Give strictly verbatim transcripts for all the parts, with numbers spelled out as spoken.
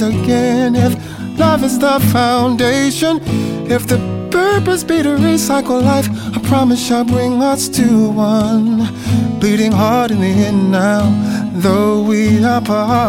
eyes again. If love is the foundation, if the purpose be to recycle life, I promise shall bring us to one. Bleeding heart in the end now, though we are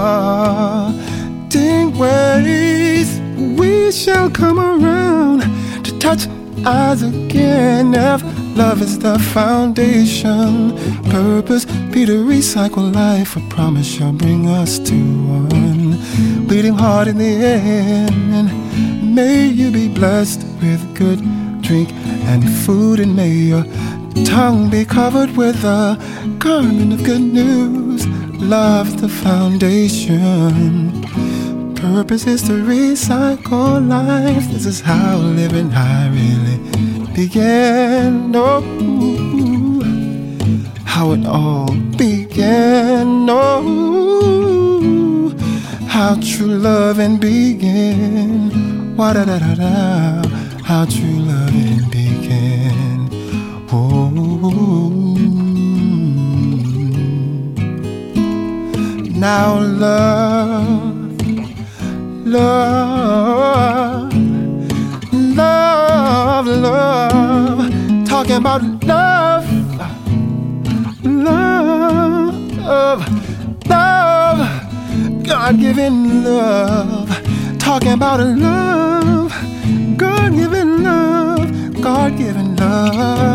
parting ways, we shall come around to touch eyes again. If love is the foundation, purpose be to recycle life, I promise shall bring us to one. Bleeding heart in the end, may you be blessed with good drink and food, and may your tongue be covered with a garment of good news. Love's the foundation, purpose is to recycle life. This is how living high really began. Oh, how it all began. Oh, how true loving began. Wa-da-da-da-da, how true loving began. Oh, now love, love, love, love, talking about love, love, love, God-given love, talking about love, God-given love, God-given love.